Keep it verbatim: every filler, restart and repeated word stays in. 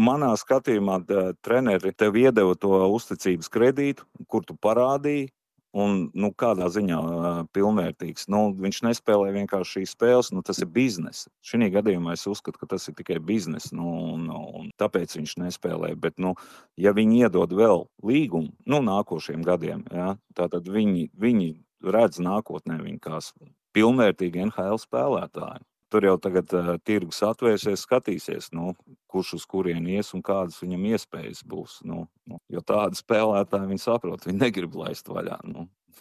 manā skatījumā t treneri tev iedeva to uzticības kredītu, kur tu parādīji, un, nu, kādā ziņā uh, pilnvērtīgs. Nu, viņš nespēlē vienkārši šīs spēles, nu, tas ir bizness. Šinī gadījumā es uzskatu, ka tas ir tikai bizness, nu, un, un tāpēc viņš nespēlē. Bet, nu, ja viņi iedod vēl līgumu, nu, nākošiem gadiem, ja, tātad viņi, viņi redz nākotnē viņu kā pilnvērtīgi N H L spēlētāji. Tur jau tagad uh, tirgus atvērsies, skatīsies, nu, kurš uz kurieni ies un kādas viņam iespējas būs. Nu, nu, jo tādi spēlētāji, viņi saprot, viņi negrib laist vaļā. Nu.